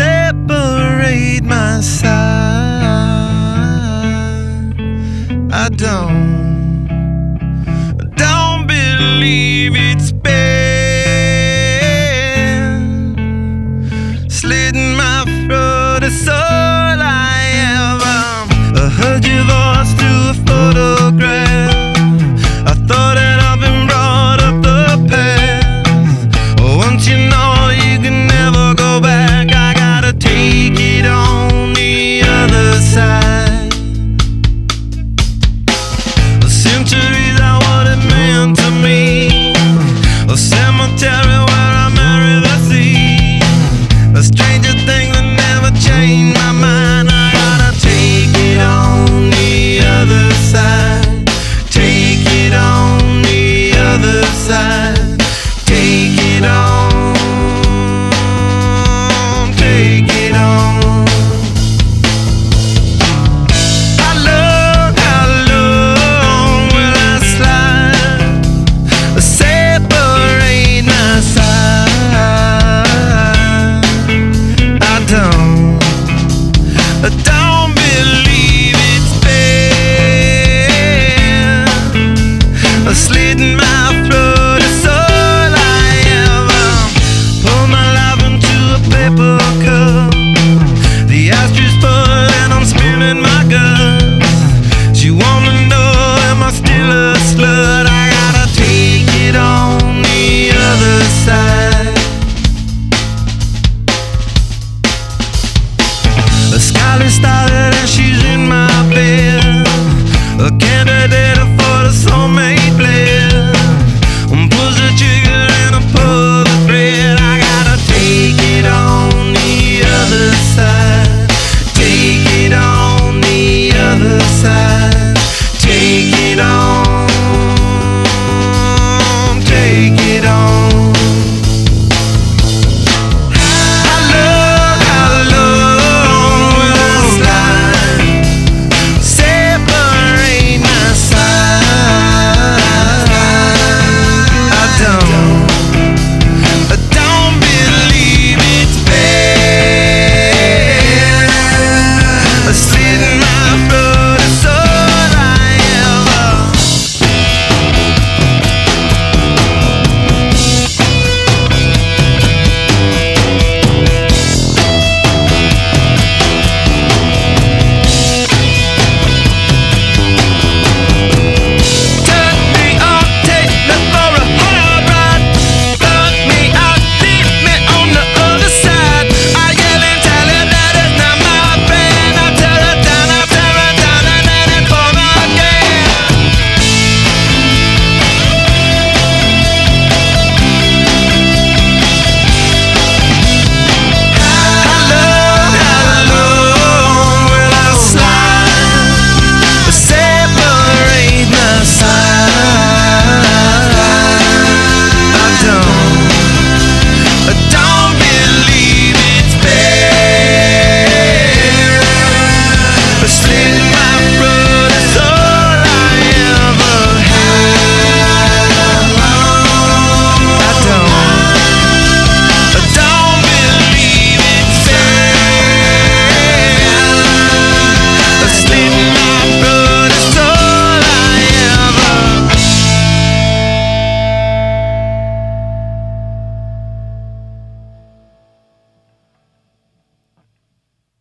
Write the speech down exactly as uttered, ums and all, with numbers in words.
separate my side. I don't, don't believe it's been slitting my throat. It's all I ever heard your voice through a photograph. I thought that I've been brought up the past. Once you know you can never go back, I gotta take it on the other side. The centuries are what it meant to me. A cemetery where I marry the sea. A stranger thing that never changed my mind. I gotta take it on the other side. Take it on the other side. Take it on. Take it on. How long, how long will I slide? Separate my side. I don't, I don't believe it's been slitting my throat. It's all I ever pour my life into a paper cup. The ashtray full and I'm spilling my guts. She wanna know, am I still a slut? I gotta take it on the other side. The skyline started and she's in my bed, a candidate for the soulmate bled.